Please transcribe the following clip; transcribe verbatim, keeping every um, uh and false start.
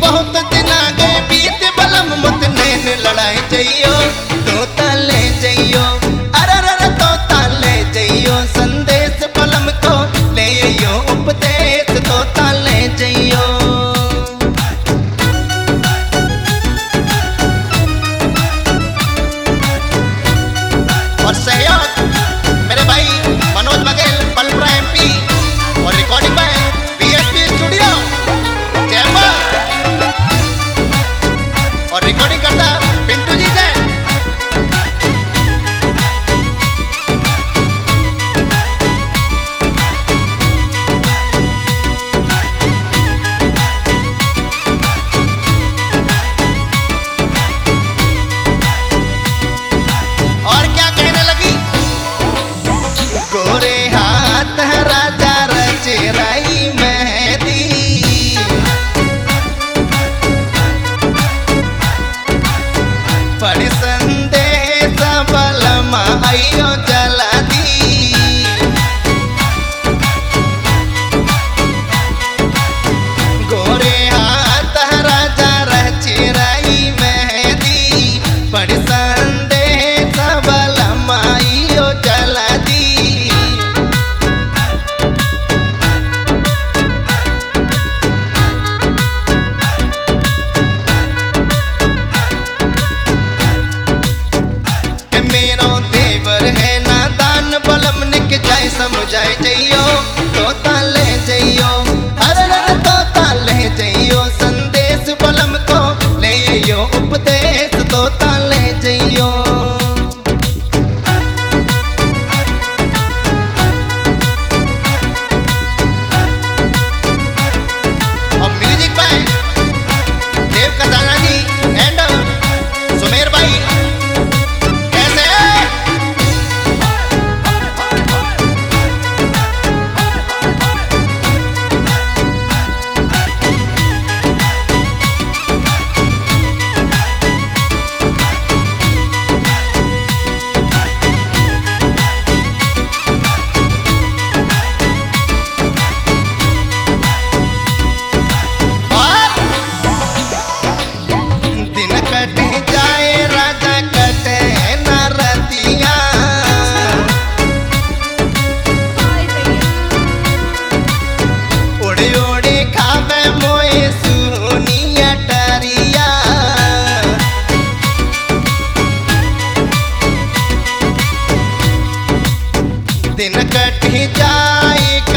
बहुत दिन आ गए बीत बलम मत नैन लड़ाई जइयो तो ताले जइयो अरे अरे तो ताले जइयो संदेश बलम को ले यो उपदेश तो ताले जइयो। और सहयोग मेरे भाई मनोज बघेल पलपरा एमपी और recording by BSP studio chamber और रिकॉर्डिंग करता पिंटू जी जैन। और क्या कहने लगी गोरे हाथ राजा रचेराई मेहदी पढ़ संदेश बलमा आइयो जला दी गोरे हाथ राजा रचेराई मेहदी पढ़ संदेश बलमा आइयो जला दी। मेरो देवर है नादान बलम निक जाए समझाए जइयो तो ताले जइयो अरे अरे तो ताले जइयो संदेश बलम को ले यो उपदेश तो ताले जइयो। और म्यूजिक बाय देव कसाना जी एंड सुमेर भाई कैसे दिन कटे जाए राजा कटे न रतिया उड़े उड़े खावे मोए सुनिया टरिया दिन कटे जाए